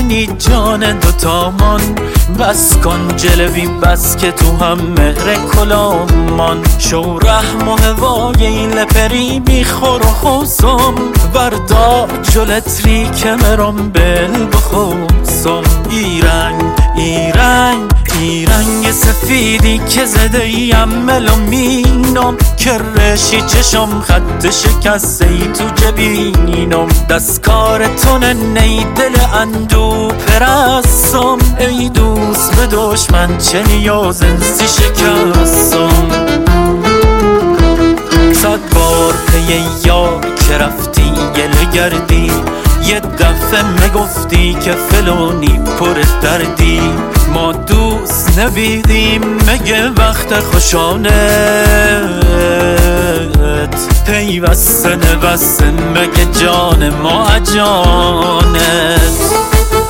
منی جان دوتامان، بس کن جلوی بس که تو هم مهر کلامان. شو رحم و هوای این لپری بیخور و خوزم، بردار جلتری که مرم بل بخوزم. ای رنگ سفیدی که زده ایم ملومینم، که رشی چشم خط شکسته ای تو جبینم. دستکار تو نی دل اندو پرستم، ای دوست به دشمن چه نیاز انسی شکستم. 100 بار پی یار که رفتی گله گردی، یه دفعه میگفتی که فلانی پر دردی. ما دوست نبیدیم مگه وقت خوشانت، پیوسته نوسته مگه جان ما جانت.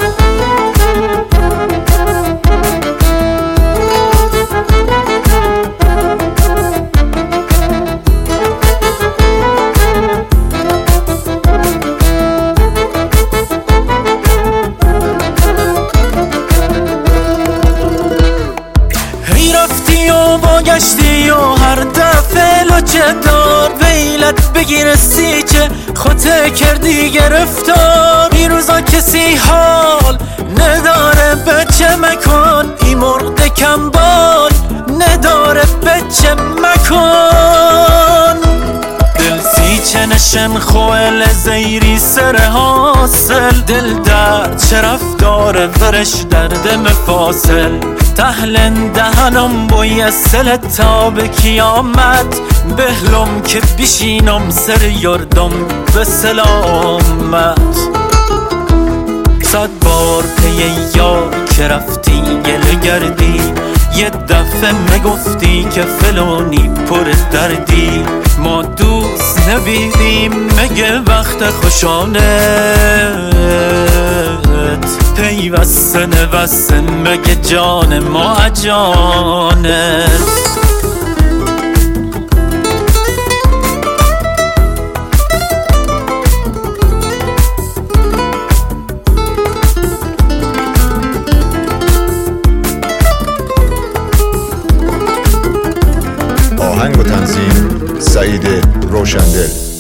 گشتی و هر دفعه لچه دار ویلت بگیر سیچه خطه کردی گرفتار. این روزا کسی حال نداره بچه مکن، این مرد کمبال نداره بچه مکن. دل سیچه نشن خوال زیری سر حاصل، دل در چه رفتار ورش درد مفاصل. تهلن دهنم بوی سل تا به کیامت، بهلم که بشینم سر یردم به سلامت. 100 بار پی یار که رفتی گله گردی، یه دفعه میگفتی که فلانی پر دردی. ما دوست نبیدیم مگه وقت خوشانت، پیوسته نوسته مگه جان ما جانت. آهنگ و تنظیم سعید روشندل.